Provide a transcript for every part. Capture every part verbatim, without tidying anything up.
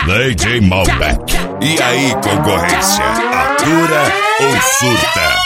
D J Malbec. E aí, concorrência, atura ou surta?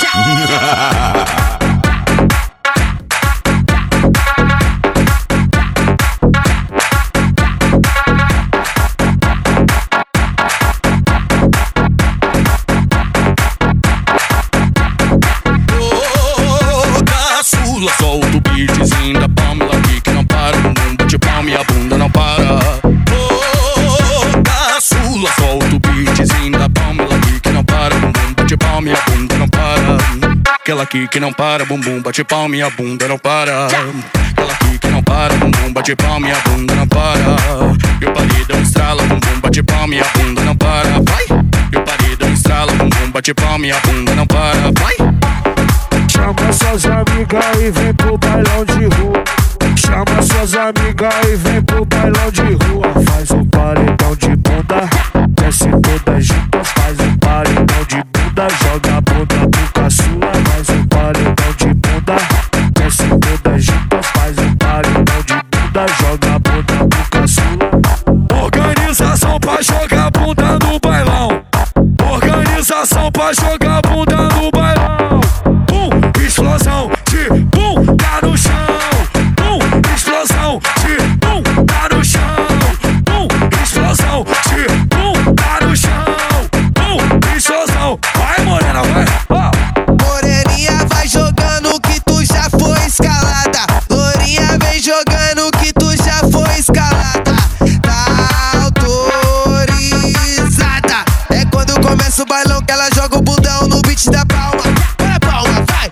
Solta o beatzinho da Pamela aqui que não para, bumbum bate palma e a bunda não para. Oh, caçula, solta o beatzinho da Pamela aqui que não para, bumbum bate palma e a bunda não para. Aquela aqui que não para, bumbum bate palma e a bunda não para. Aquela aqui que não para, bumbum bate palma e a bunda não para. E o paredão estrala, bumbum bate palma e a bunda não para. Vai! E o paredão estrala, bumbum bate palma e a bunda não para. Vai! Chama suas amigas e vem pro bailão de rua. Chama suas amigas e vem pro bailão de rua. Faz um paredão de bunda, desce todas juntas. Faz um paredão de bunda, joga a bunda pro caçula. Faz um paredão de bunda, desce todas juntas. Faz um paredão de bunda, joga a bunda pro caçula. Organização pra jogar bunda no bailão. Organização pra jogar bunda no bailão. Explosão de bum, tá no chão. Bum, explosão de bum, tá no chão. Bum, explosão de bum, tá no chão. Bum, explosão. Vai, morena, vai. Oh. Moreninha vai jogando que tu já foi escalada. Lourinha vem jogando que tu já foi escalada. Tá autorizada. É quando começa o bailão que ela joga o bundão no beat da palma. Para a palma, vai.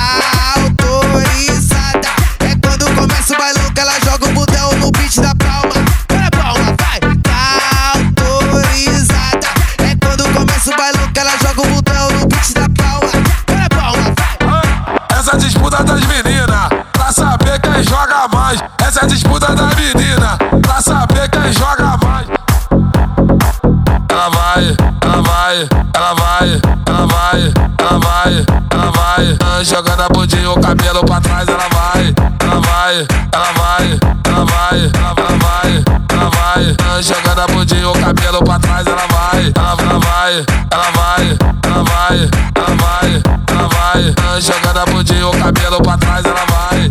Essa disputa das meninas, pra saber quem joga mais. Essa é a disputa das meninas, pra saber quem joga mais. Ela vai, ela vai, ela vai, ela vai, ela vai, ela vai. Jogando a bundinha, o cabelo pra trás, ela vai, ela vai, ela vai, ela vai, ela vai, ela vai. Jogando a bundinha, o cabelo pra trás, ela vai, ela vai, ela vai, ela vai, ela vai, ela vai. Jogando a bundinha, o cabelo pra trás, ela vai.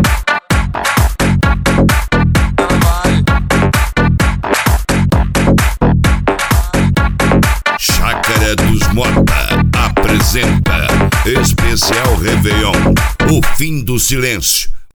Ela vai. Chácara dos Mota apresenta Especial Réveillon, o fim do silêncio.